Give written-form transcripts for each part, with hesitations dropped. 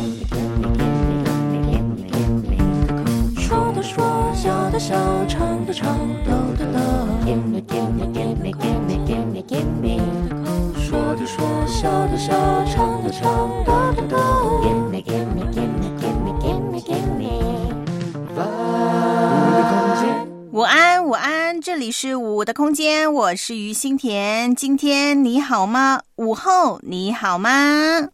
说的说，笑的笑，唱的唱，逗的逗。说的说，笑的笑，唱的唱，逗的逗。 午安，午安，这里是午的空间，我是于心田。今天你好吗？午后你好吗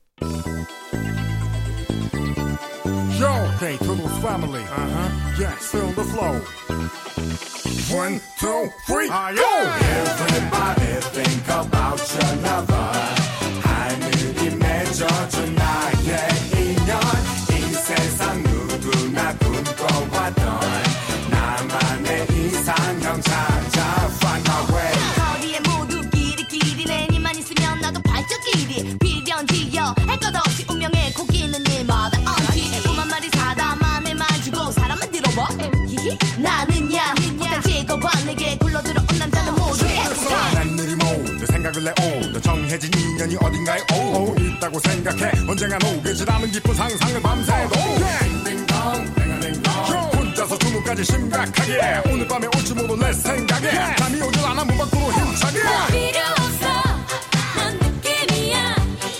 ？Yo, hey, Turtles family. Yes, feel the flow. 1, 2, 3, go! Everybody think about your lover. 하늘이 맺어준 나의 인연. 이 세상 누구나 꿈꿔왔던 나만의 이상형 찾아 find my way. 거리에 모두 길이 내니만 있으면 나도 발전길이 필연지요. 할 것 없이 운명에 코끼는 일마다 엉키. 꿈 한 마리 사다만 내 말 주고 사람만 들어봐. 나는야 일단 찍어봐. 내게 굴러들어온 남자는 모두 난 느리모 내 생각을 내오. 너 정해진 인연이 어딘가에 오 있다고 생각해. 언젠가 오겠지라는 기쁜 상상을 밤새도 혼자서 주문까지 심각하게. 오늘 밤에 올지 모두 내 생각에 잠이 오질 않아 문 밖으로 힘차게. 필요 없어. 넌 느낌이야.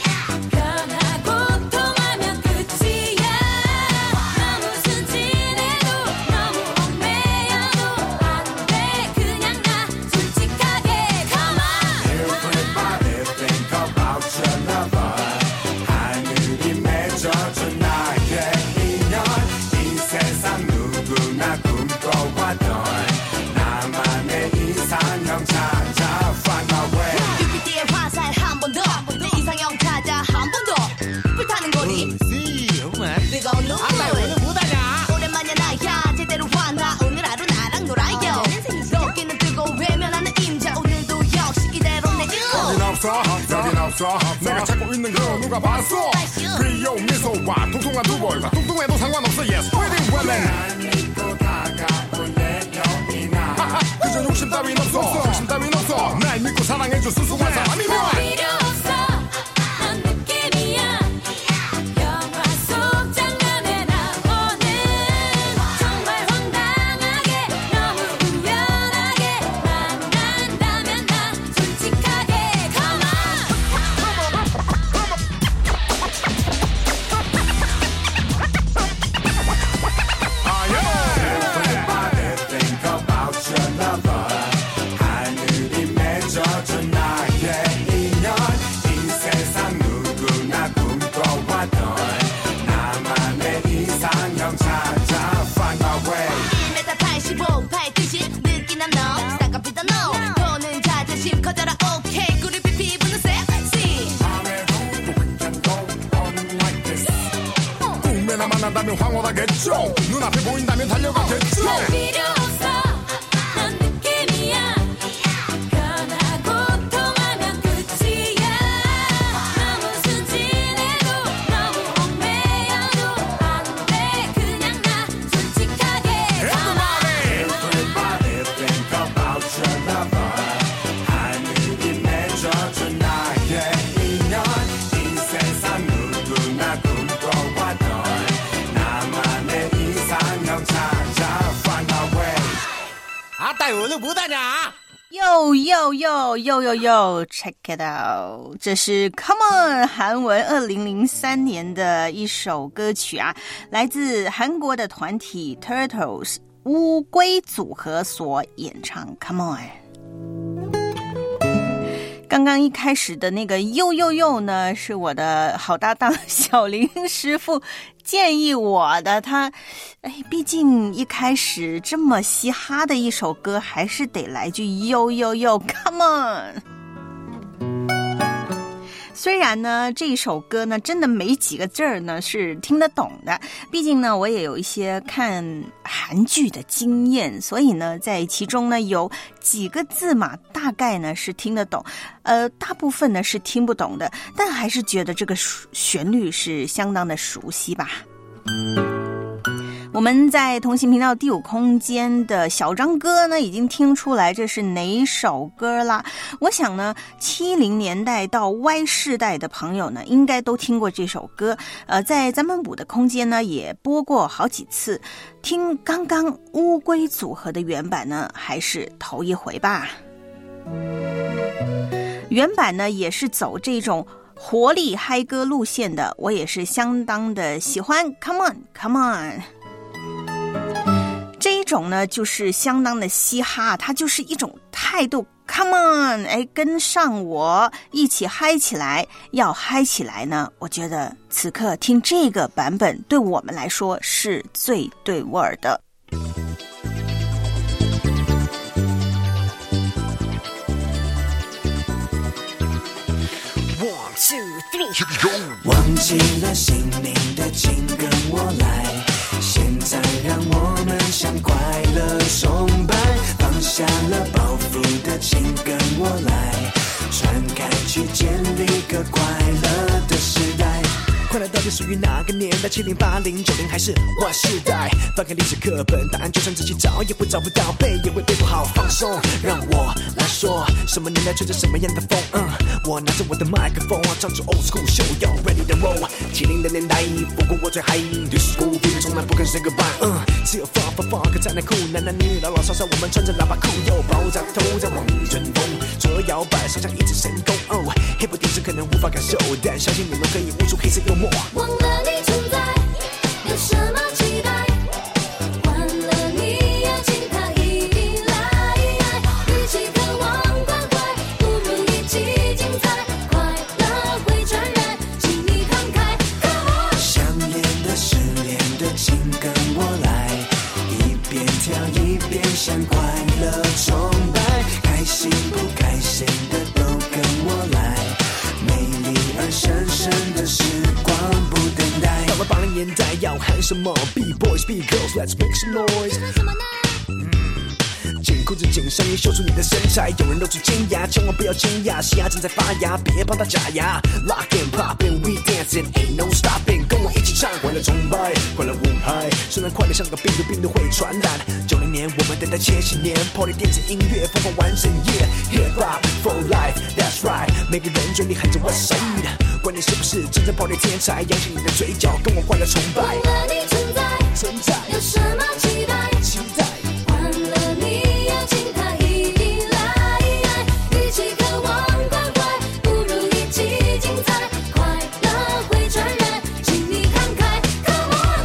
변하고 통하면 끝이야. 너무 순진해도 너무 얽매여도 안 돼. 그냥 나 솔직하게 come on. Everybody think about your lover. 하늘이 맺어준 나의 인연. 이 세상 누구나 꿈꿔왔던 나만의 이상형 찾아 find my way. 큐피드의 화살 한 번 더. 내 이상형 찾아 한 번 더. 불타는 거리 뜨거운 눈물. 오랜만이야 나야 제대로 화나. 오늘 하루 나랑 놀아요. 여기는 뜨거운 외면하는 임자. 오늘도 역시 이대로 내게 여긴 없어 내가 찾고 있는 거 누가 봤어. 귀여운 미소와 통통한 두 볼과 뚱뚱해도 상관없어. Yes, pretty women. 날 믿고 다가올 내 여인아. 그저 욕심 따윈 없어. 욕심 따윈 없어. 날 믿고 사랑해줄 수수한 사람이면 필요 없어. 넌 느낌이야. 영화 속 장면에 나오는 정말 황당하게 너무 우연하게 만난다면 나 솔직하게 come on. Everybody think about your lover. 하늘이 맺어준 나의 인연. 이 세상 누구나 꿈꿔왔던 나만의 이상형 찾아 find my way. 1m 85 발끝이 느끼는 너 쌍꺼풀도 너 보는 자존심 커져라 오케이 구릿빛 피부는 섹시. 밤에 we can go on like this. 꿈에나 만난다면 황홀하겠죠. 눈앞에 보인다면 달려가겠죠. 필요 없어. 넌 느낌이야. 변하고 통하면 끝이야. 너무 순진해도 너무 얽매여도 안 돼. 그냥 나 솔직하게 come on. Everybody think about your lover. 하늘이 맺어준 나의 인연. 이 세상 누구나 꿈꿔왔던 나만의 이상형 찾아 find my way. 아따 오늘 뭐하냐? yo yo yo yo yo yo check it out， 这是 Come On 韩文2003年的一首歌曲啊，来自韩国的团体 Turtles 乌龟组合所演唱 Come On。刚刚一开始的那个呦呦呦呢，是我的好搭档小林师傅建议我的。他毕竟一开始这么嘻哈的一首歌，还是得来句呦呦呦 Come On。虽然呢这一首歌呢真的没几个字儿呢是听得懂的，毕竟呢我也有一些看韩剧的经验，所以呢在其中呢有几个字嘛大概呢是听得懂，大部分呢是听不懂的，但还是觉得这个旋律是相当的熟悉吧。我我们在同行频道第5空间的小张哥呢，已经听出来这是哪首歌啦。我想呢，70年代到 Y 世代的朋友呢，应该都听过这首歌。在咱们5的空间呢，也播过好几次。听刚刚乌龟组合的原版呢，还是头一回吧。原版呢，也是走这种活力嗨歌路线的，我也是相当的喜欢。 Come on Come on， 这一种呢就是相当的嘻哈，它就是一种态度。 Come on， 跟上我一起嗨起来。要嗨起来呢，我觉得此刻听这个版本对我们来说是最对味儿的。 忘记了姓名的请跟我来，现在让我们向快乐崇拜，放下了包袱的请跟我来，传开去建立个快乐的时代。快乐到底属于哪个年代？70、80、90还是 Y 世代？翻开历史课本，答案就算自己找也会找不到，背也会背不好。放松，让我来说，什么年代吹着什么样的风？我拿着我的麦克风，唱出 old school show， 要 ready to roll。70的年代，不过我最嗨，对 school 别人从来不肯 say goodbye。只有 funk 才能酷，男男女老老少少，我们穿着喇叭裤，又爆炸头在往春风，左右摇摆，上下一直神功。黑不电视可能无法感受，但相信你们可以悟出黑色幽默。忘了你存在，有什么期待？换了你要请他一定来，与其渴望关怀，不如一起精彩。快乐会传染，请你慷慨。想念的、失恋的，请跟我来，一边跳一边向快乐崇拜，开心不开心的都跟我来，美丽而神圣的时光不等待。到了80年代要喊什么 ？B-boys, B-girls, let's make some noise。紧裤子紧上衣，秀出你的身材。有人露出尖牙，千万不要惊讶，嘻哈正在发芽，别帮他假牙。Lock and poppin', we dancing, ain't no stopping， 跟我一起唱，快乐崇拜，快乐舞嗨。虽然快乐像个病毒，病毒会传染。90年我们等待70年 ，Party 电子音乐疯狂完整夜 ，Hip Hop for life, that's right。每个人嘴里喊着 What's up， 管你是不是真正 Party 天才，扬起你的嘴角，跟我快乐崇拜。忘了你存在，有什么期待？期待。换了你要请他一定来，与其渴望关怀，不如一起精彩。快乐会传染，请你慷慨 ，Come on。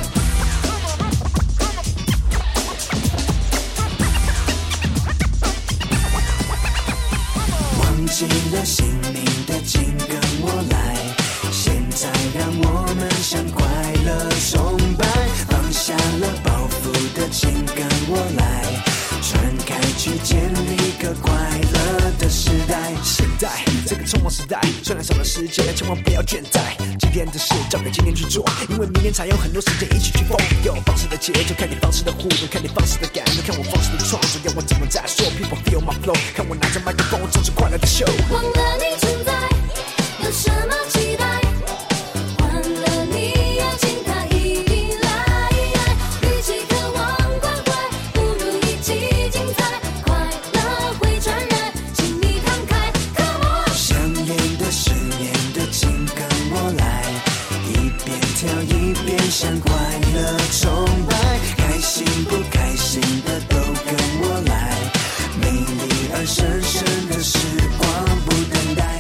忘记了姓名的，请跟我来，现在让我们向快乐崇拜，放下了包袱的，请跟我来，传开去建立个快乐的时代。现在这个匆忙时代，虽然少了时间，千万不要倦怠。今天的事交给今天去做，因为明天才有很多时间一起去疯。有方式的节奏，看你方式的互动，看你方式的感动，看我方式的创作，要我怎么再说 ？People feel my flow， 看我拿着麦克风，唱出快乐的秀。忘了你存在，有什么期待？换了你要请他一定来，与其渴望关怀，不如一起精彩。快乐会传染，请你慷慨 ，Come on。想念的、失恋的，请跟我来，一边跳一边向快乐崇拜，开心不开心的都跟我来，美丽而神圣的时光不等待。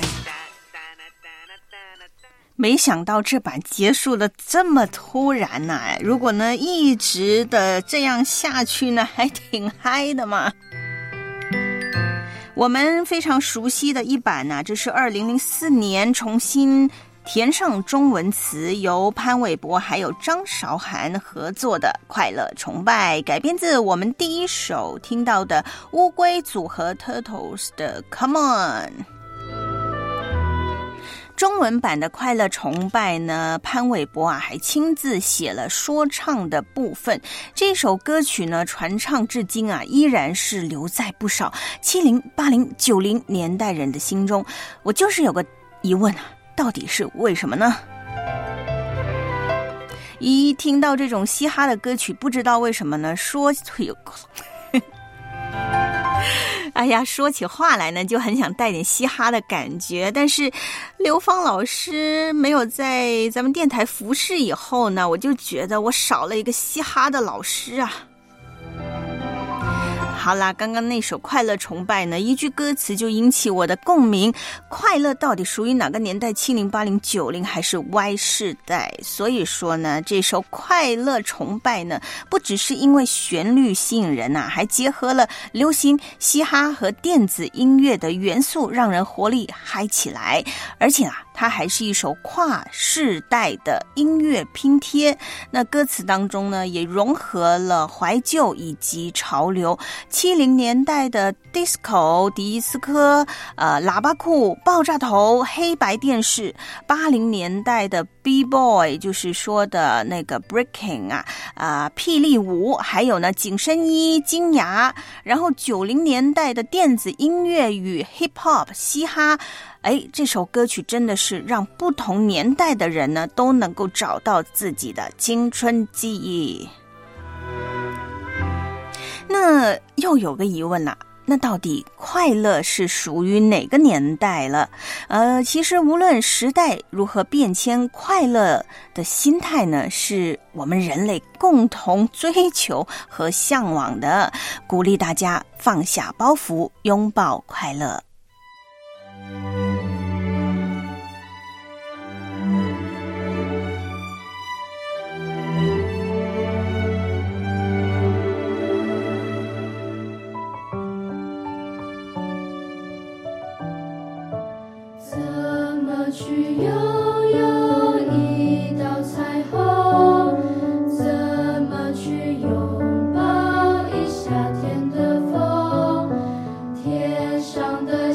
没想到这版结束的这么突然呢、如果呢一直的这样下去呢，还挺嗨的嘛。我们非常熟悉的一版呢，这是2004年重新填上中文词，由潘玮柏还有张韶涵合作的《快乐崇拜》，改编自我们第一首听到的乌龟组合 Turtles 的 Come On。中文版的《快乐崇拜》呢，潘玮柏还亲自写了说唱的部分。这首歌曲呢，传唱至今依然是留在不少70、80、90年代人的心中。我就是有个疑问到底是为什么呢？ 一听到这种嘻哈的歌曲，不知道为什么呢，哎呀，说起话来呢，就很想带点嘻哈的感觉。但是刘芳老师没有在咱们电台服侍以后呢，我就觉得我少了一个嘻哈的老师啊。好啦，刚刚那首《快乐崇拜》呢，一句歌词就引起我的共鸣。快乐到底属于哪个年代？70、80、90还是 Y 世代？所以说呢，这首《快乐崇拜》呢，不只是因为旋律吸引人啊，还结合了流行、嘻哈和电子音乐的元素，让人活力嗨起来。而且啊，它还是一首跨世代的音乐拼贴。那歌词当中呢，也融合了怀旧以及潮流。70年代的 disco 迪斯科、喇叭裤、爆炸头、黑白电视；80年代的 B-boy 就是说的那个 breaking 霹雳舞，还有呢紧身衣、金牙。然后90年代的电子音乐与 hip hop 嘻哈。这首歌曲真的是让不同年代的人呢都能够找到自己的青春记忆。那又有个疑问啦，那到底快乐是属于哪个年代了？其实无论时代如何变迁，快乐的心态呢，是我们人类共同追求和向往的。鼓励大家放下包袱，拥抱快乐。 去拥有一道彩虹，怎么去拥抱一夏天的风？天上的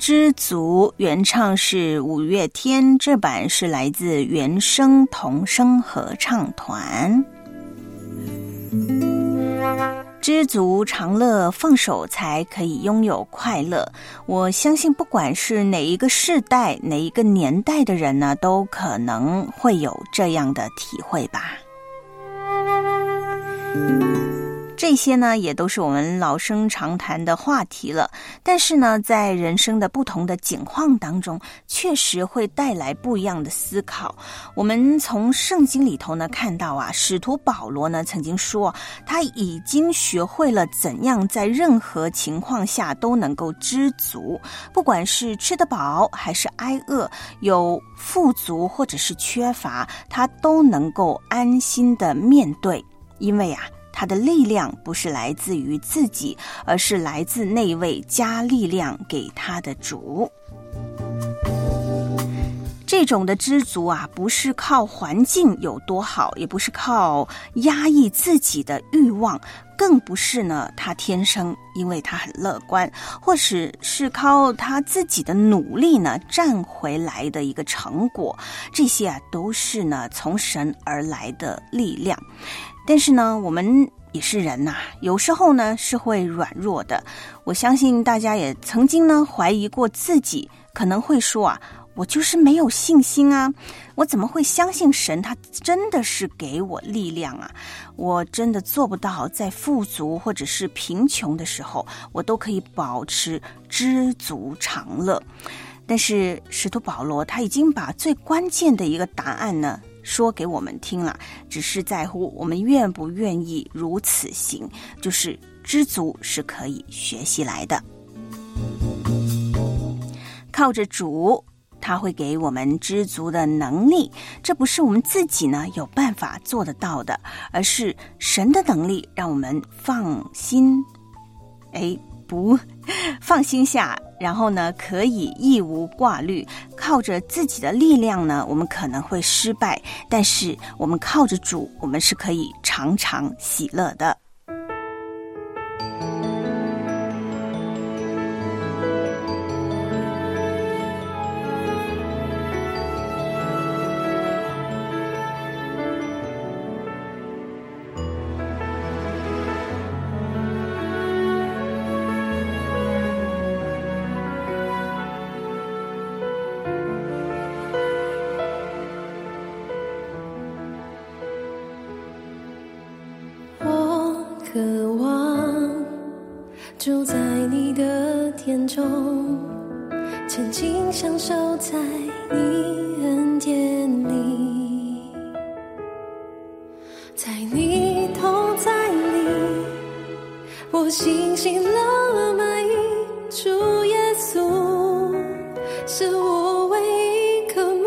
知足原唱是五月天，这版是来自原声童声合唱团。知足常乐，放手才可以拥有快乐。我相信不管是哪一个世代哪一个年代的人呢，都可能会有这样的体会吧。这些呢也都是我们老生常谈的话题了，但是呢在人生的不同的境况当中，确实会带来不一样的思考。我们从圣经里头呢看到啊，使徒保罗呢曾经说，他已经学会了怎样在任何情况下都能够知足，不管是吃得饱还是挨饿，有富足或者是缺乏，他都能够安心的面对。因为啊，他的力量不是来自于自己，而是来自那位加力量给他的主。这种的知足啊，不是靠环境有多好，也不是靠压抑自己的欲望，更不是呢他天生因为他很乐观，或者是靠他自己的努力呢赚回来的一个成果。这些啊都是呢从神而来的力量。但是呢我们也是人呐，有时候呢是会软弱的。我相信大家也曾经呢怀疑过自己，可能会说啊，我就是没有信心啊，我怎么会相信神他真的是给我力量啊？我真的做不到在富足或者是贫穷的时候，我都可以保持知足常乐。但是使徒保罗他已经把最关键的一个答案呢说给我们听了，只是在乎我们愿不愿意如此行，就是知足是可以学习来的。靠着主，他会给我们知足的能力，这不是我们自己呢有办法做得到的，而是神的能力让我们放心下，然后呢可以义无挂虑。靠着自己的力量呢，我们可能会失败，但是我们靠着主，我们是可以常常喜乐的。 渴望住在你的殿中，沉浸享受在你恩典里，在你同在里，我信心了满溢。主耶稣是我唯一渴慕，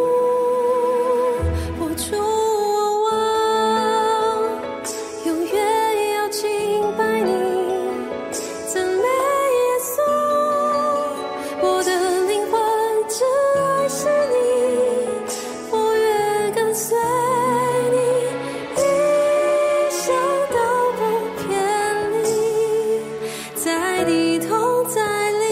我主我王，永远要敬拜你，赞美耶稣，我的灵魂只爱是你，我越跟随你，一生都不偏离，在你同在里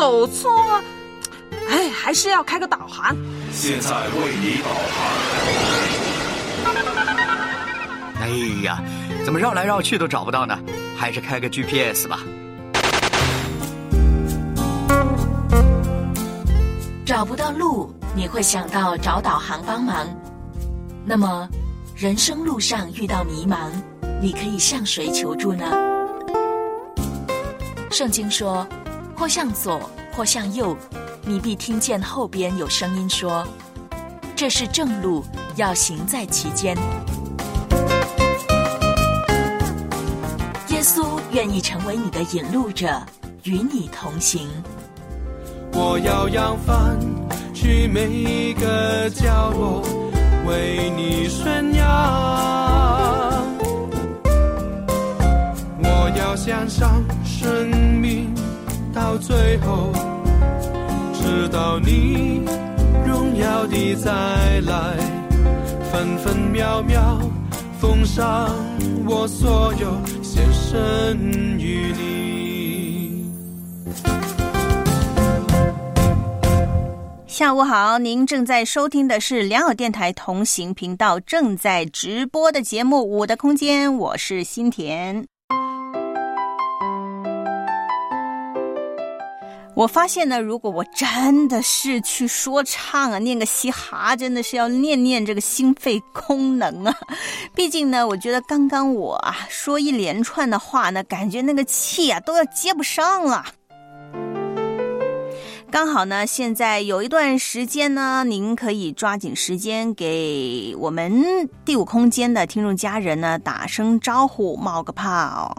走错，还是要开个导航。 现在为你导航。 哎呀，怎么绕来绕去都找不到呢？还是开个 GPS 吧。 找不到路，你会想到找导航帮忙。那么，人生路上遇到迷茫，你可以向谁求助呢？圣经说，或向左，或向右，你必听见后边有声音说，这是正路，要行在其间。耶稣愿意成为你的引路者，与你同行。 我要扬帆去每一个角落，为你宣扬。我要献上生命到最后，直到你荣耀地再来，分分秒秒奉上我所有，献身于你。 下午好，您正在收听的是良友电台同行频道正在直播的节目《我的空间》，我是新田。我发现呢，如果我真的是去说唱啊，念个嘻哈，真的是要练这个心肺功能啊。毕竟呢，我觉得刚刚我说一连串的话呢，感觉那个气都要接不上了。刚好呢，现在有一段时间呢，您可以抓紧时间给我们第五空间的听众家人呢打声招呼，冒个泡。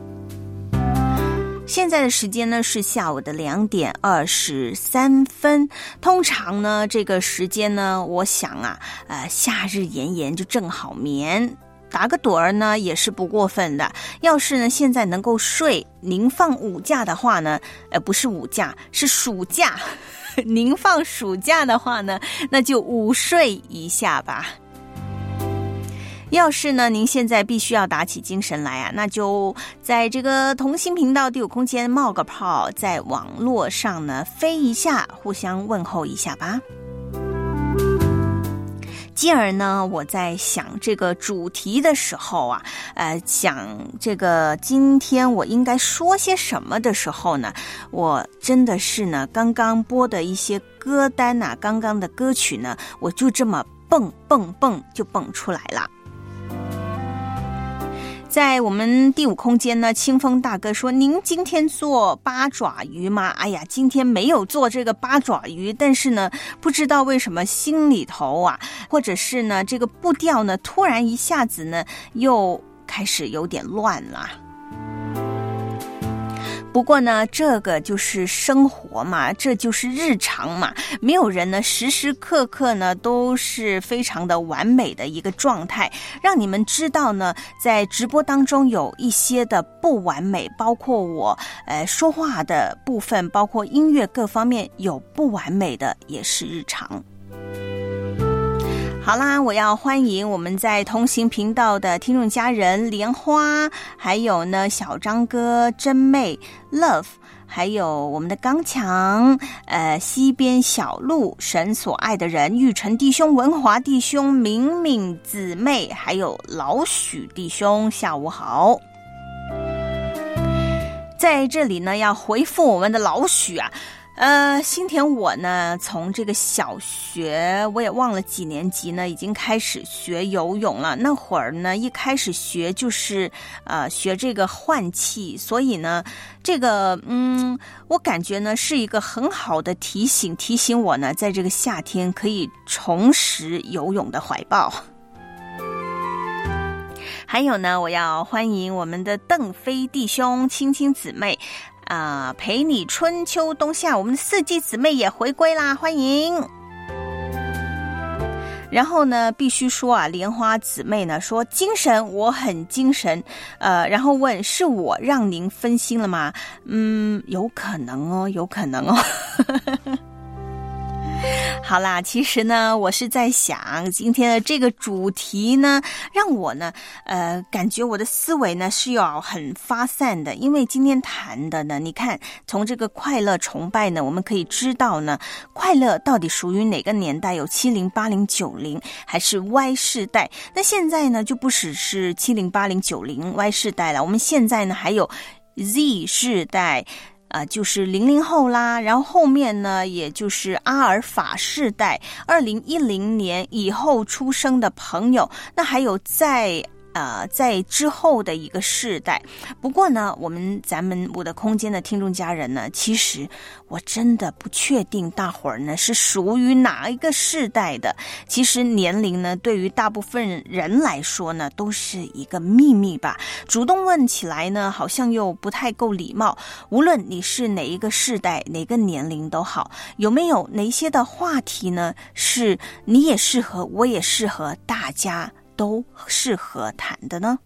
现在的时间呢是下午的2点23分。通常呢这个时间呢，我想夏日炎炎就正好眠。打个盹儿呢也是不过分的。要是呢现在能够睡，您放午假的话呢，不是午假，是暑假。您放暑假的话呢，那就午睡一下吧。要是呢您现在必须要打起精神来那就在这个同心频道第五空间冒个泡，在网络上呢飞一下，互相问候一下吧。继而呢，我在想这个主题的时候想这个今天我应该说些什么的时候呢，我真的是呢刚刚播的一些歌单刚刚的歌曲呢，我就这么蹦就蹦出来了。在我们第五空间呢，清风大哥说，您今天做八爪鱼吗？哎呀，今天没有做这个八爪鱼，但是呢不知道为什么心里头或者是呢这个步调呢突然一下子呢又开始有点乱了。不过呢，这个就是生活嘛，这就是日常嘛，没有人呢时时刻刻呢都是非常的完美的一个状态，让你们知道呢，在直播当中有一些的不完美，包括我说话的部分，包括音乐各方面有不完美的，也是日常。好啦，我要欢迎我们在同行频道的听众家人莲花，还有呢小张哥、真妹、Love， 还有我们的刚强、西边小路、神所爱的人、玉成弟兄、文华弟兄、敏敏姊妹，还有老许弟兄，下午好。在这里呢，要回复我们的老许新田我呢从这个小学我也忘了几年级呢，已经开始学游泳了。那会儿呢一开始学就是学这个换气，所以呢这个我感觉呢是一个很好的提醒我呢在这个夏天可以重拾游泳的怀抱。还有呢，我要欢迎我们的邓飞弟兄、青青姊妹陪你春秋冬夏，我们的四季姊妹也回归啦，欢迎。然后呢必须说莲花姊妹呢说精神，我很精神，然后问是我让您分心了吗？有可能哦。 好啦，其实呢，我是在想今天的这个主题呢，让我呢，感觉我的思维呢是要很发散的，因为今天谈的呢，你看从这个快乐崇拜呢，我们可以知道呢，快乐到底属于哪个年代？有70、80、90，还是 Y 世代？那现在呢，就不只是70、80、90 Y 世代了，我们现在呢还有 Z 世代。就是00后啦，然后后面呢，也就是阿尔法世代，2010年以后出生的朋友，那还有在之后的一个世代。不过呢，咱们我的空间的听众家人呢，其实我真的不确定大伙儿呢是属于哪一个世代的。其实年龄呢，对于大部分人来说呢，都是一个秘密吧。主动问起来呢，好像又不太够礼貌。无论你是哪一个世代、哪个年龄都好，有没有哪些的话题呢，是你也适合，我也适合，大家都适合谈的呢？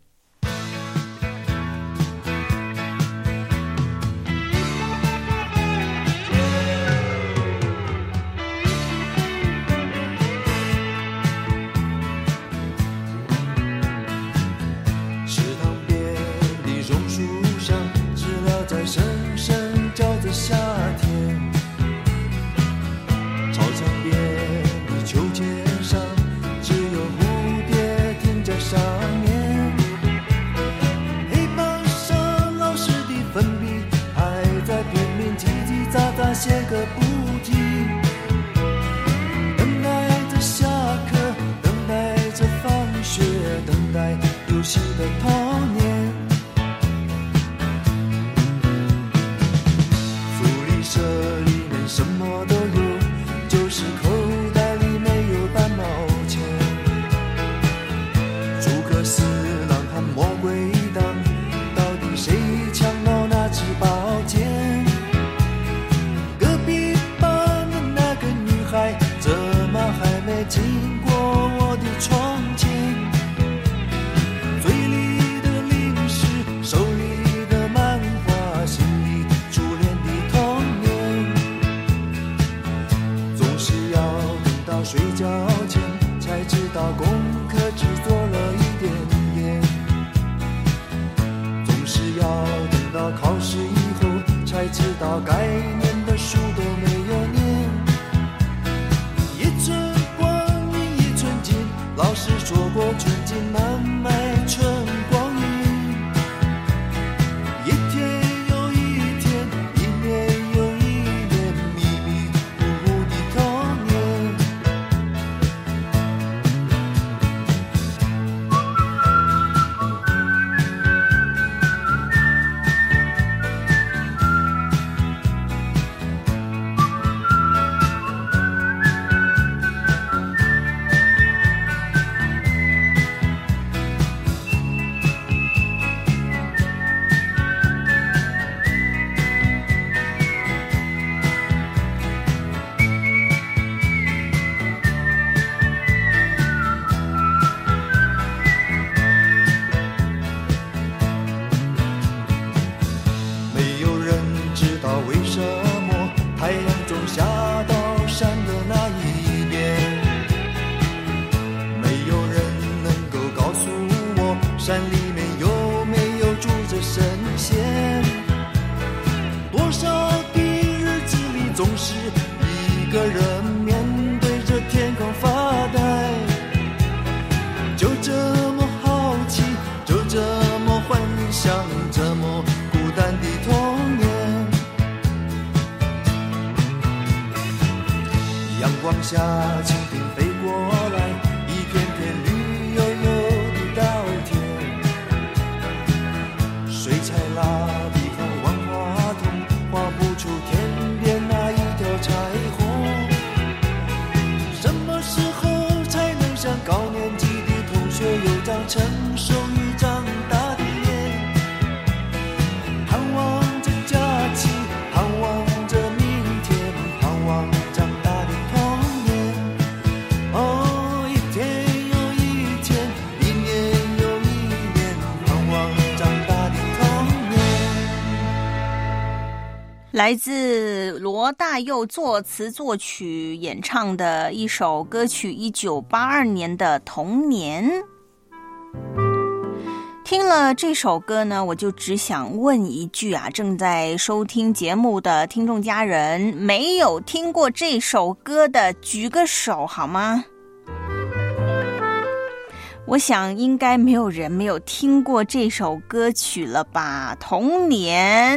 池塘边的榕树上，知了在声声叫着夏天。操场边的秋千上，只有蝴蝶停在上面。黑板上老师的粉笔还在拼命叽叽喳喳写个不停，等待着下课，等待着放学，等待游戏的童年。福利社里面什么都有，就是口袋里没有半毛钱。诸葛四郎和魔鬼党，到底谁抢到那支宝剑？隔壁班的那个女孩，怎么还没经过我的窗前？嘴里的零食，手里的漫画，心里初恋的童年。总是要等到睡觉前，才知道功课只做了一点点。总是要等到考试以后，才知道该念的书都没有念。一寸光阴一寸金，老师说过寸金难买寸光阴。一天又一天，一年又一年，迷迷糊糊的童年。没有人知道为什么太阳总下到山的那一边，没有人能够告诉我山里面有没有住着神仙。多少的日子里，总是一个人面对着天空发呆，就这么好奇，就这么幻想，这么孤单的童年。阳光下蜻蜓飞过来，一片片绿油油的稻田。水彩蜡笔和万花筒画不出天边那一条彩虹。什么时候才能像高年级的同学有张成熟与长大的脸？盼望着假期，盼望着明天，盼望长大的童年。 来自罗大佑作词作曲演唱的一首歌曲，1982年的《童年》。听了这首歌呢，我就只想问一句啊，正在收听节目的听众家人，没有听过这首歌的举个手好吗？我想应该没有人没有听过这首歌曲了吧，《童年》。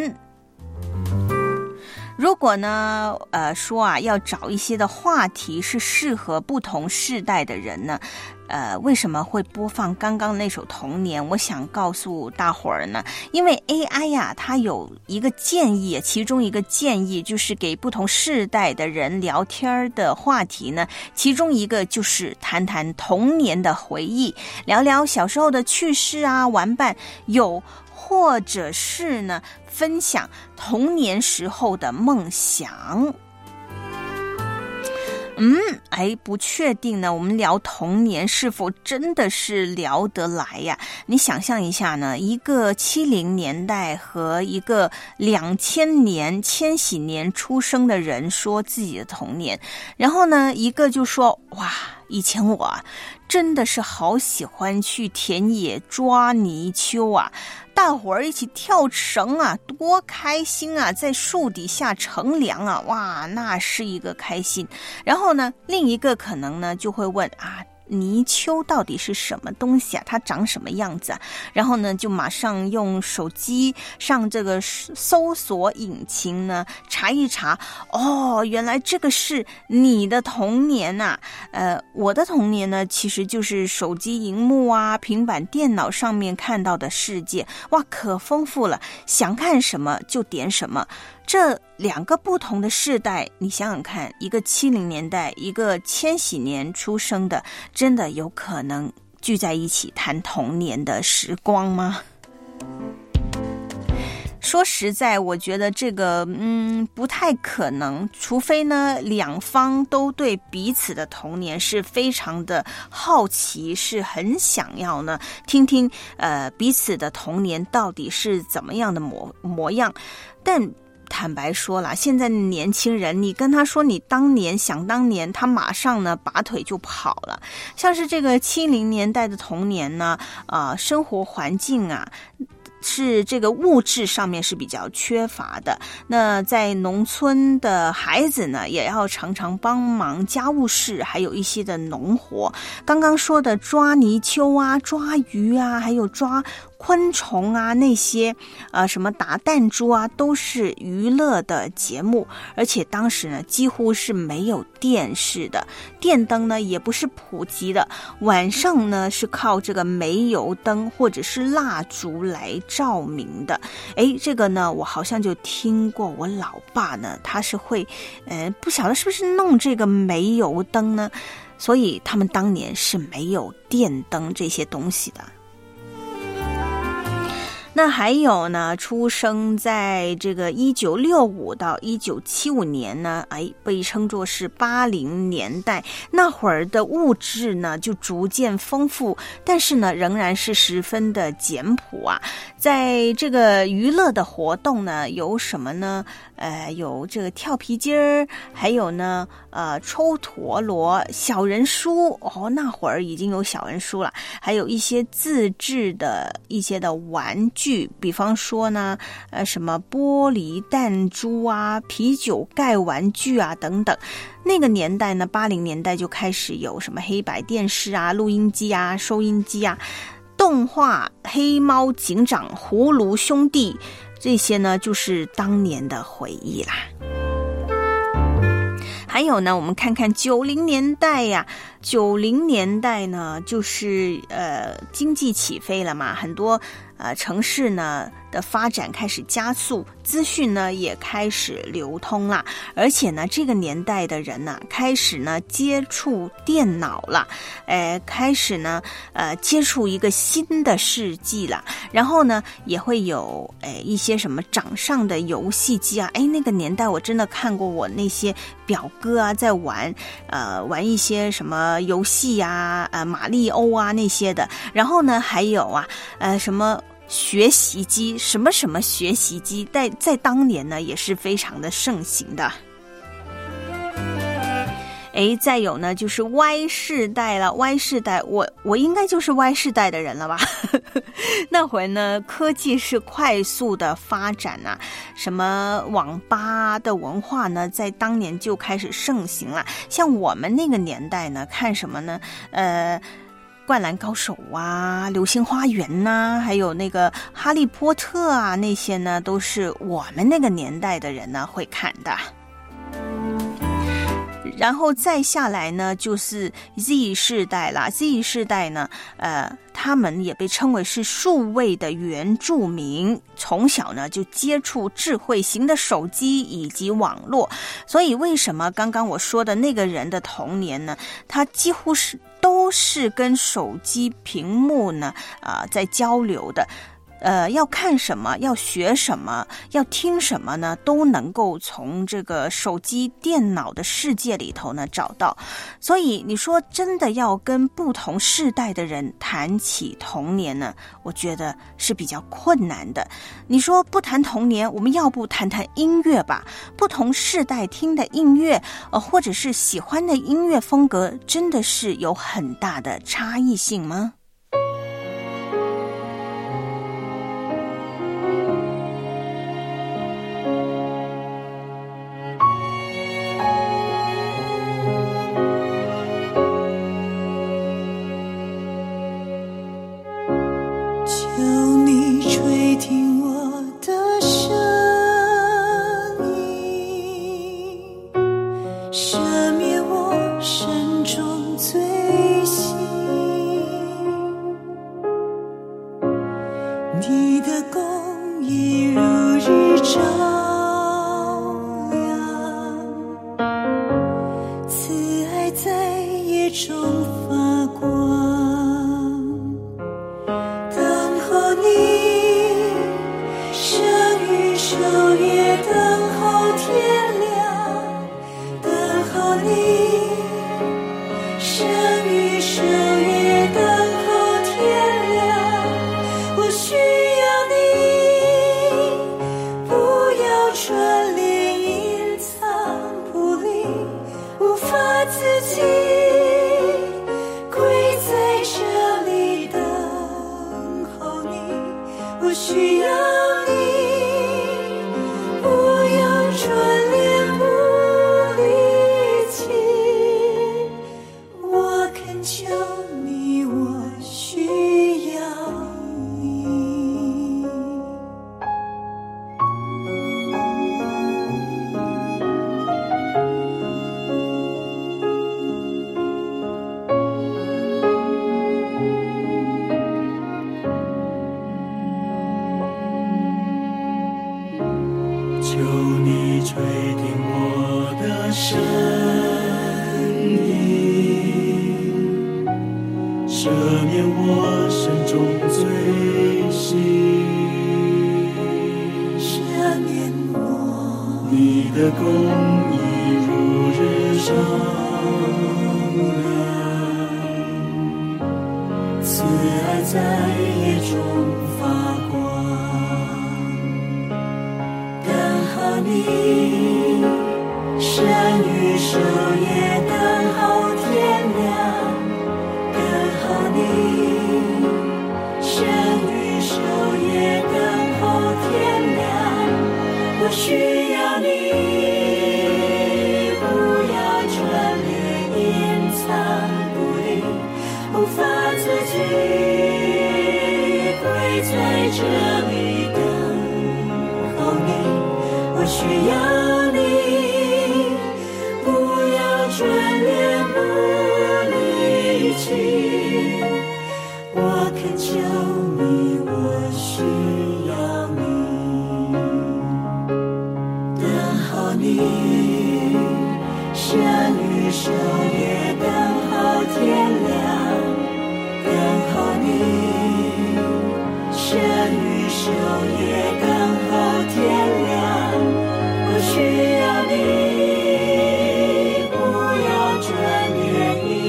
如果呢说啊要找一些的话题是适合不同世代的人呢，为什么会播放刚刚那首《童年》？我想告诉大伙儿呢，因为 AI 呀，它有一个建议，其中一个建议就是给不同世代的人聊天的话题呢，其中一个就是谈谈童年的回忆，聊聊小时候的趣事啊、玩伴，或者是呢分享童年时候的梦想。不确定呢，我们聊童年是否真的是聊得来呀？你想象一下呢，一个70年代和一个2000年、千禧年出生的人说自己的童年，然后呢，一个就说哇，以前我真的是好喜欢去田野抓泥鳅啊，大伙儿一起跳绳啊，多开心啊，在树底下乘凉啊，哇，那是一个开心。然后呢，另一个可能呢就会问啊，泥鳅到底是什么东西啊？它长什么样子啊？然后呢，就马上用手机上这个搜索引擎呢查一查，哦，原来这个是你的童年啊。我的童年呢，其实就是手机荧幕啊、平板电脑上面看到的世界，哇，可丰富了，想看什么就点什么。这两个不同的世代，你想想看，一个70年代，一个千禧年出生的，真的有可能聚在一起谈童年的时光吗？说实在，我觉得这个不太可能，除非呢两方都对彼此的童年是非常的好奇，是很想要呢听听彼此的童年到底是怎么样的模样。但坦白说啦，现在的年轻人，你跟他说你想当年，他马上呢拔腿就跑了。像是这个70年代的童年呢，生活环境啊，是这个物质上面是比较缺乏的。那在农村的孩子呢，也要常常帮忙家务事，还有一些的农活。刚刚说的抓泥鳅啊、抓鱼啊，还有抓昆虫啊，那些什么打弹珠啊，都是娱乐的节目。而且当时呢几乎是没有电视的，电灯呢也不是普及的，晚上呢是靠这个煤油灯或者是蜡烛来照明的。这个呢我好像就听过，我老爸呢他是会不晓得是不是弄这个煤油灯呢，所以他们当年是没有电灯这些东西的。那还有呢，出生在这个1965到1975年呢，被称作是80年代，那会儿的物质呢就逐渐丰富，但是呢仍然是十分的简朴啊。在这个娱乐的活动呢，有什么呢？有这个跳皮筋儿，还有呢抽陀螺、小人书，那会儿已经有小人书了，还有一些自制的一些的玩具，比方说呢什么玻璃弹珠啊、啤酒盖玩具啊等等。那个年代呢，80年代就开始有什么黑白电视啊、录音机啊、收音机啊、动画黑猫警长、葫芦兄弟，这些呢就是当年的回忆啦。还有呢，我们看看90年代呀，90年代呢就是经济起飞了嘛，很多城市呢的发展开始加速，资讯呢也开始流通啦，而且呢这个年代的人呢开始呢接触电脑了，开始呢接触一个新的世纪了，然后呢也会有一些什么掌上的游戏机啊，那个年代我真的看过我那些表哥啊在玩一些什么游戏啊，马里欧啊那些的，然后呢还有什么学习机，什么什么学习机，在当年呢也是非常的盛行的。再有呢就是 Y 世代了。 Y 世代，我应该就是 Y 世代的人了吧那会呢科技是快速的发展啊，什么网吧的文化呢在当年就开始盛行了。像我们那个年代呢看什么呢，灌篮高手啊，流星花园呐，还有那个哈利波特啊，那些呢都是我们那个年代的人呢会看的。然后再下来呢就是 Z 世代啦。 Z 世代呢他们也被称为是数位的原住民，从小呢就接触智慧型的手机以及网络。所以为什么刚刚我说的那个人的童年呢，他几乎都是跟手机屏幕呢在交流的。要看什么，要学什么，要听什么呢，都能够从这个手机电脑的世界里头呢找到。所以你说真的要跟不同世代的人谈起童年呢，我觉得是比较困难的。你说不谈童年，我们要不谈谈音乐吧？不同世代听的音乐或者是喜欢的音乐风格真的是有很大的差异性吗？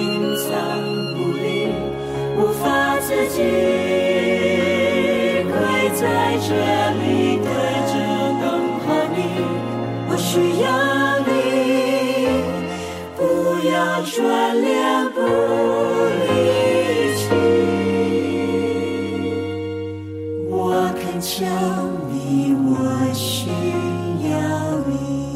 无法自己。 这里对着等候你，我需要你，不要转脸不离弃，我恳求你，我需要你。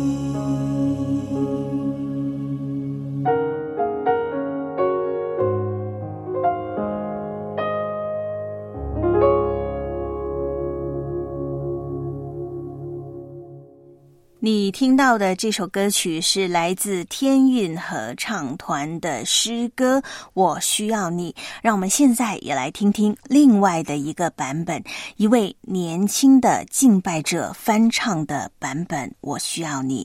你听到的这首歌曲是来自天韵合唱团的诗歌《我需要你》，让我们现在也来听听另外的一个版本，一位年轻的敬拜者翻唱的版本《我需要你》。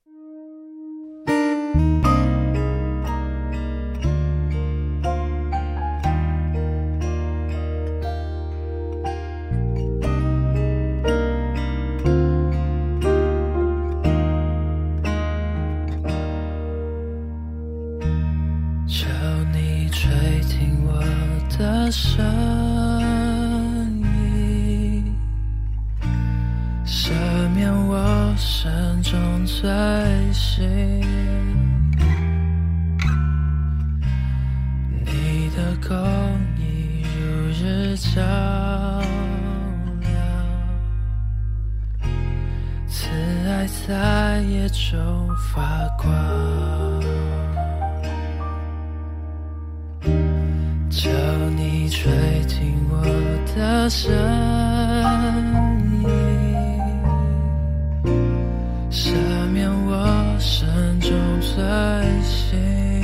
声音赦免我身中罪行，你的公义如日照亮，慈爱在夜中发光，求你垂听我的声音，赦免我身中罪行，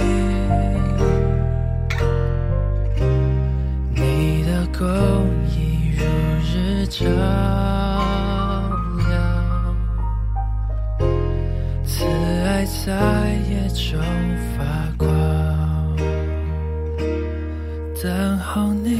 你的公义如日照亮，慈爱在夜中发光，等候你，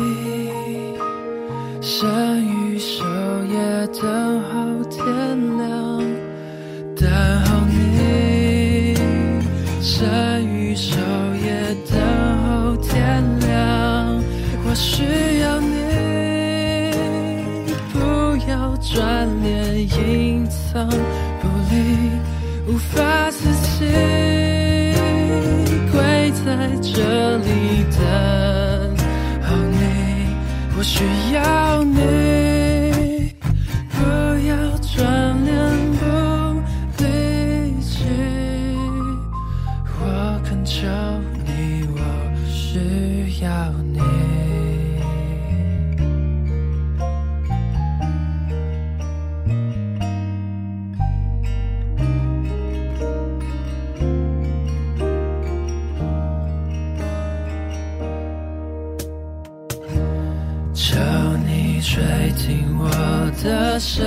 生与守夜等候天亮，等候你，生与守夜等候天亮，我需要你，不要转脸隐藏不理，无法自己跪在这里等我需要你，不要转脸不离弃，我恳求你，我需要你。垂听我的声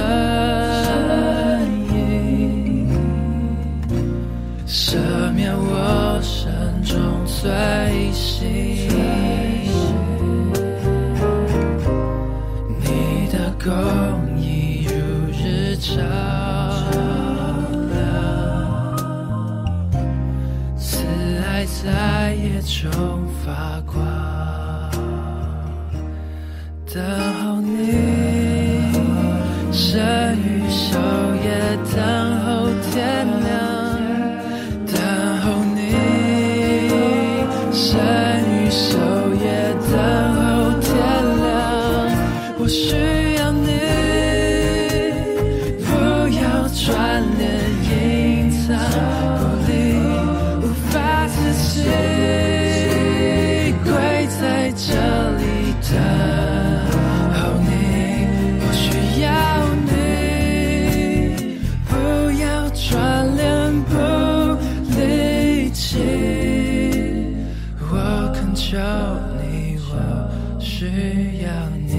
音，赦免我身中罪行，你的公义如日照亮，慈爱在夜中发光，等候你，生与守夜等候天亮，等候你，生与守夜等候天亮，我需要你，不要转脸隐藏不理，无法自己跪在这里等求你，我需要你。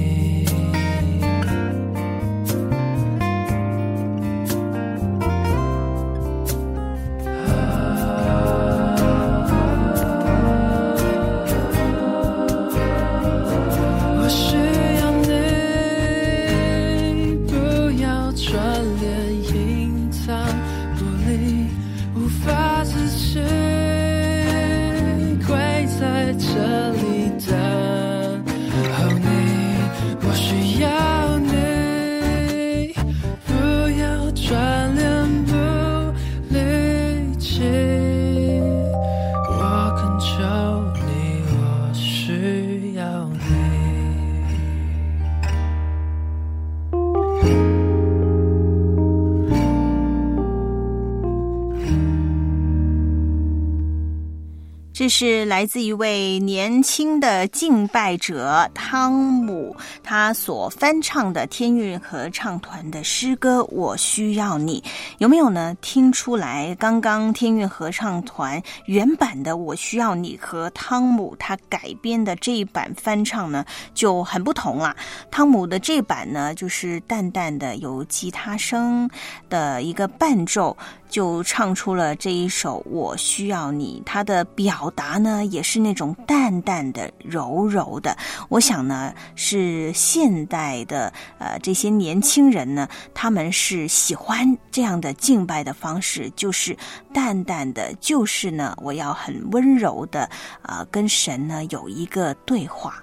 我需要你，不要转脸隐藏不理，无法自持。在这里等候你， 要你。 这是来自一位年轻的敬拜者汤姆，他所翻唱的天韵合唱团的诗歌《我需要你》。有没有呢？听出来刚刚天韵合唱团原版的《我需要你》和汤姆他改编的这一版翻唱呢就很不同啦。汤姆的这版呢就是淡淡的有吉他声的一个伴奏，就唱出了这一首我需要你，他的表达呢也是那种淡淡的柔柔的。我想呢是现代的这些年轻人呢，他们是喜欢这样的敬拜的方式，就是淡淡的，就是呢我要很温柔的跟神呢有一个对话。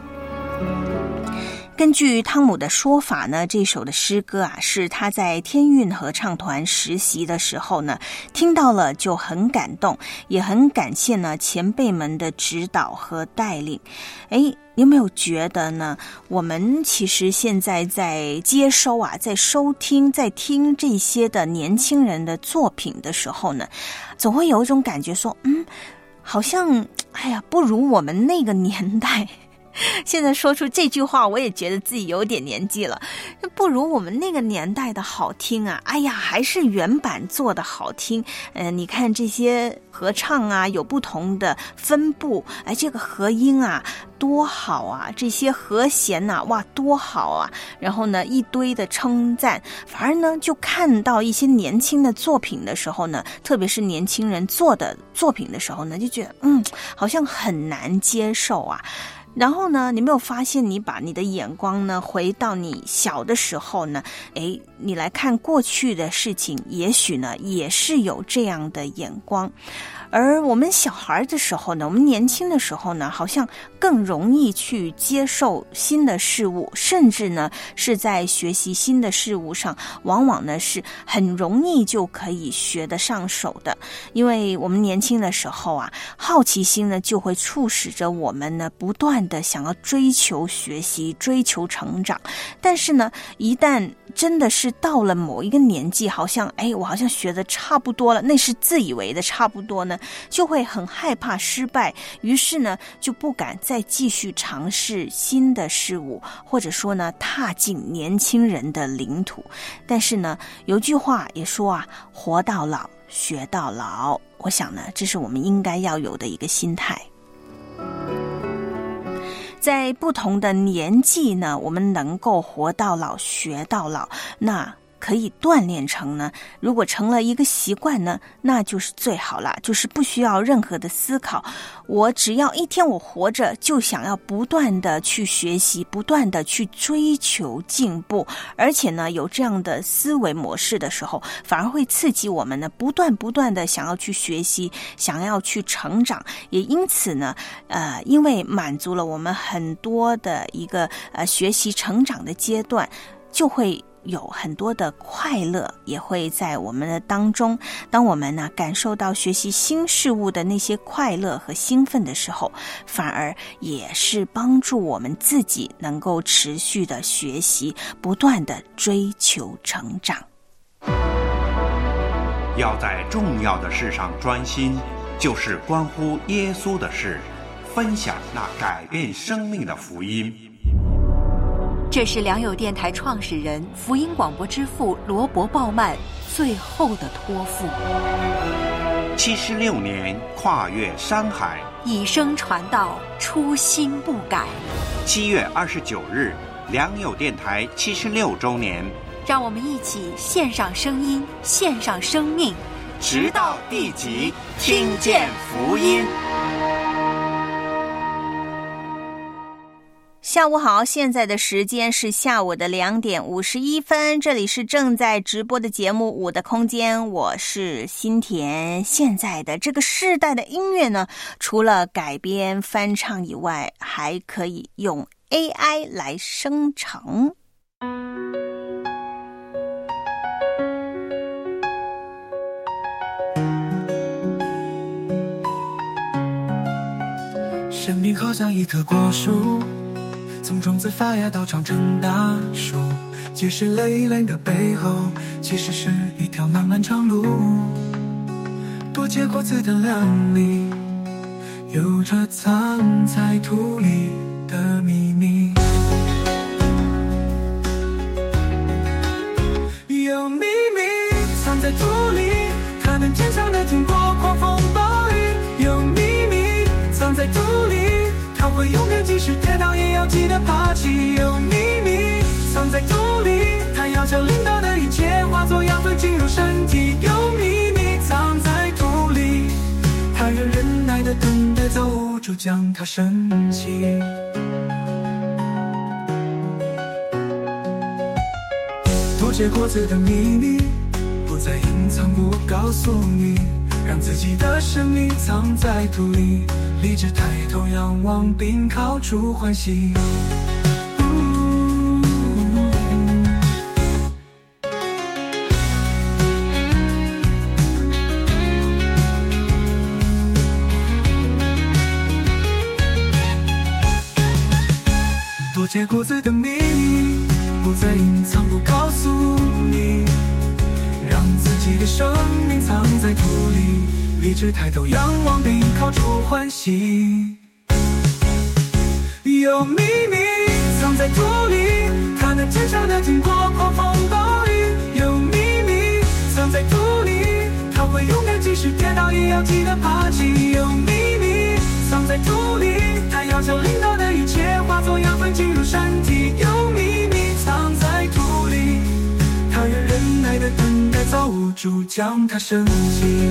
根据汤姆的说法呢，这首的诗歌是他在天韵合唱团实习的时候呢听到了，就很感动，也很感谢呢前辈们的指导和带领。你有没有觉得呢，我们其实现在在接收在收听，在听这些的年轻人的作品的时候呢，总会有一种感觉说好像不如我们那个年代。现在说出这句话，我也觉得自己有点年纪了，不如我们那个年代的好听啊！还是原版做的好听。你看这些合唱有不同的分布，这个和音多好啊！这些和弦哇多好啊！然后呢一堆的称赞，反而呢就看到一些年轻的作品的时候呢，特别是年轻人做的作品的时候呢，就觉得好像很难接受啊。然后呢，你没有发现你把你的眼光呢回到你小的时候呢，你来看过去的事情，也许呢也是有这样的眼光。而我们小孩的时候呢，我们年轻的时候呢，好像更容易去接受新的事物，甚至呢是在学习新的事物上，往往呢是很容易就可以学得上手的。因为我们年轻的时候好奇心呢就会促使着我们呢不断的想要追求学习，追求成长。但是呢，一旦真的是到了某一个年纪，好像我好像学的差不多了，那是自以为的差不多呢，就会很害怕失败，于是呢就不敢再继续尝试新的事物，或者说呢踏进年轻人的领土。但是呢有句话也说活到老学到老，我想呢这是我们应该要有的一个心态。在不同的年纪呢，我们能够活到老学到老，那可以锻炼成呢，如果成了一个习惯呢，那就是最好了，就是不需要任何的思考，我只要一天我活着，就想要不断的去学习，不断的去追求进步。而且呢有这样的思维模式的时候，反而会刺激我们呢不断的想要去学习，想要去成长。也因此呢因为满足了我们很多的一个学习成长的阶段，就会有很多的快乐，也会在我们的当中。当我们呢感受到学习新事物的那些快乐和兴奋的时候，反而也是帮助我们自己能够持续的学习，不断的追求成长。 要在重要的事上专心，就是关乎耶稣的事，分享那改变生命的福音。 这是良友电台创始人、福音广播之父罗伯·鲍曼最后的托付。 76年跨越山海， 以声传道，初心不改。 7月29日，良友电台76周年， 让我们一起献上声音，献上生命， 直到地极，听见福音。 下午好，现在的时间是下午的2点51分，这里是正在直播的节目《我的空间》，我是新田。现在的这个世代的音乐呢，除了改编翻唱以外，还可以用 AI 来生成。 生命后好像一棵果树，从种子发芽到长成大树，结实累累的背后，其实是一条漫漫长路。多结果子的亮丽，有着藏在土里的秘密。有秘密藏在土里，它能坚强地挺过狂风暴雨。有秘密藏在土里，它会永远即使跌倒也要记得爬起。有秘密藏在土里，它要将领导的一切化作养分进入身体。有秘密藏在土里，它愿忍耐的等待造物主将它升起。多结果子的秘密不再隐藏，不告诉你，让自己的生命藏在土里，立志抬头仰望并靠出欢喜。多结果子的秘密不再隐藏，不告诉你，让自己的生命藏在土里，立志抬头仰望并靠出欢喜。有秘密藏在土里，它能坚强地挺过狂风暴雨。有秘密藏在土里，它会永远即使跌倒也要记得爬起。有秘密藏在土里，它要将领导的一切化作养分进入身体。有秘密藏在土里，它愿忍耐的等待造物主将它升起。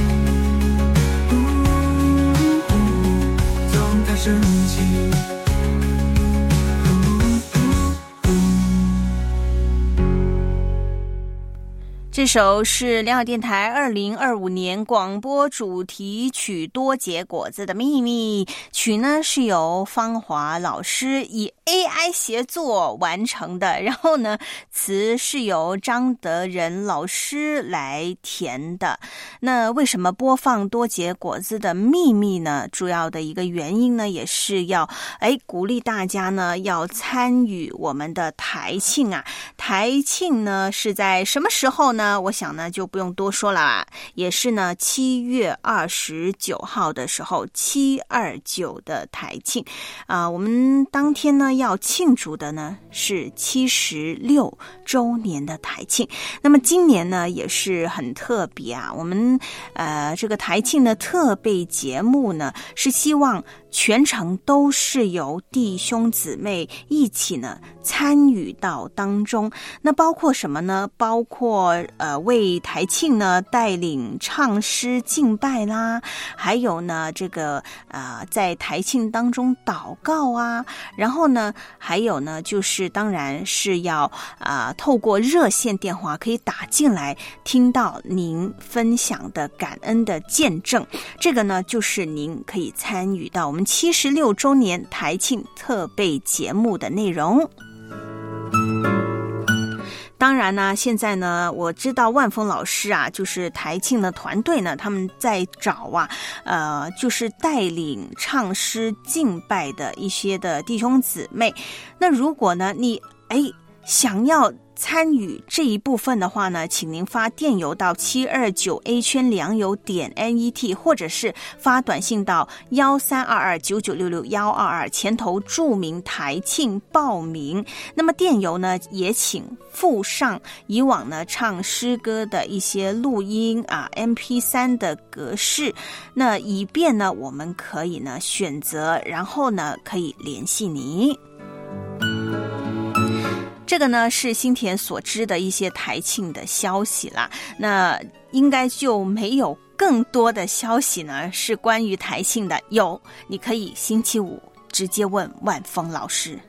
将它升起。 这首是良友电台2025年广播主题曲《多结果子的秘密》，曲呢是由芳华老师以 AI 协作完成的，然后呢词是由张德仁老师来填的。那为什么播放多结果子的秘密呢？主要的一个原因呢，也是要鼓励大家呢要参与我们的台庆啊。台庆呢是在什么时候呢？我想呢就不用多说了，也是呢7月29号的时候，729的台庆我们当天呢要庆祝的呢是76周年的台庆。那么今年呢也是很特别啊，我们这个台庆的特备节目呢是希望全程都是由弟兄姊妹一起呢参与到当中。那包括什么呢？包括为台庆呢带领唱诗敬拜啦，还有呢这个在台庆当中祷告啊，然后呢还有呢就是当然是要透过热线电话可以打进来听到您分享的感恩的见证，这个呢就是您可以参与到我们76周年台庆特备节目的内容。当然呢，现在呢，我知道万峰老师啊，就是台庆的团队呢，他们在找就是带领唱诗敬拜的一些的弟兄姊妹。那如果呢，你想要参与这一部分的话呢，请您发电邮到729A-良友.net， 或者是发短信到132299661122，前头注明台庆报名。那么电邮呢，也请附上以往呢唱诗歌的一些录音MP3 的格式，那以便呢我们可以呢选择，然后呢可以联系你。这个呢是新田所知的一些台庆的消息啦，那应该就没有更多的消息呢是关于台庆的。有，你可以星期五直接问万峰老师。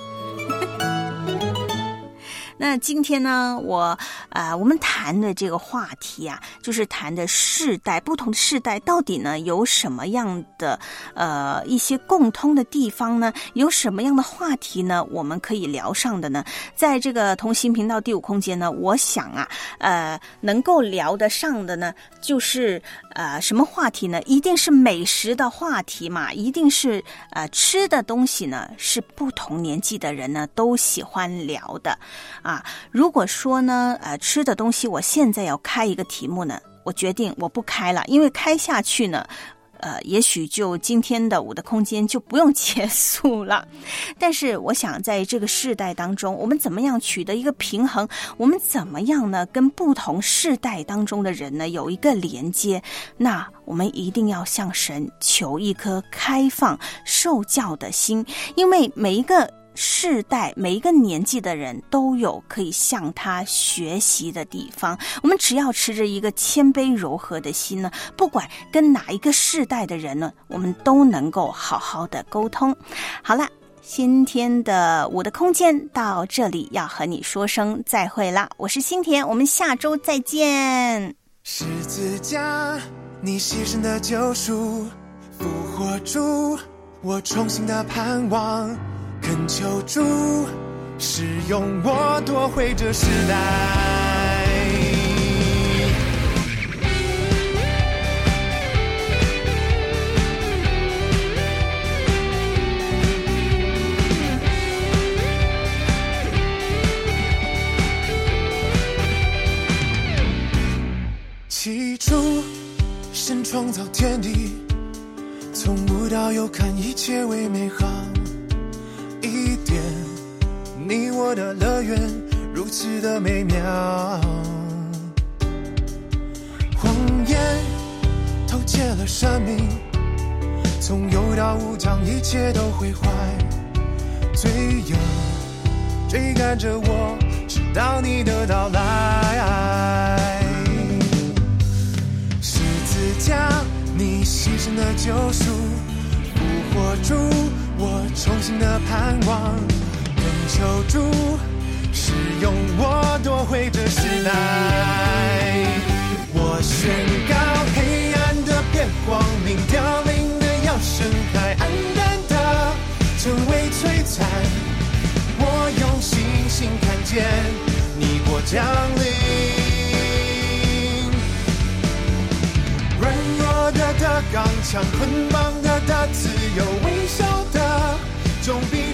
那今天呢，我们谈的这个话题啊，就是谈的世代，不同的世代到底呢有什么样的一些共通的地方呢？有什么样的话题呢？我们可以聊上的呢？在这个同心频道第5空间呢，我想能够聊得上的呢，就是什么话题呢？一定是美食的话题嘛，一定是吃的东西呢，是不同年纪的人呢都喜欢聊的啊。如果说呢吃的东西我现在要开一个题目呢，我决定我不开了，因为开下去呢也许就今天的我的空间就不用结束了。但是我想在这个世代当中，我们怎么样取得一个平衡，我们怎么样呢跟不同世代当中的人呢有一个连接，那我们一定要向神求一颗开放受教的心，因为每一个世代每一个年纪的人都有可以向他学习的地方，我们只要持着一个谦卑柔和的心呢，不管跟哪一个世代的人呢，我们都能够好好的沟通。好了，今天的我的空间到这里要和你说声再会啦，我是心田，我们下周再见。 十字架，你牺牲的救赎，复活主，我重新的盼望，恳求主使用我夺回这时代。起初神创造天地，从无到有，看一切为美好一点，你我的乐园如此的美妙。谎言偷窃了生命，从有到无将一切都毁坏，罪恶追赶着我直到你的到来。十字架，你牺牲的救赎，复活主，我重新的盼望，恳求主使用我夺回这时代。我宣告黑暗的变光明，凋零的要盛开，暗淡的成为璀璨。我用信心看见你国降临，软弱的刚强，捆绑的自由，微笑的总比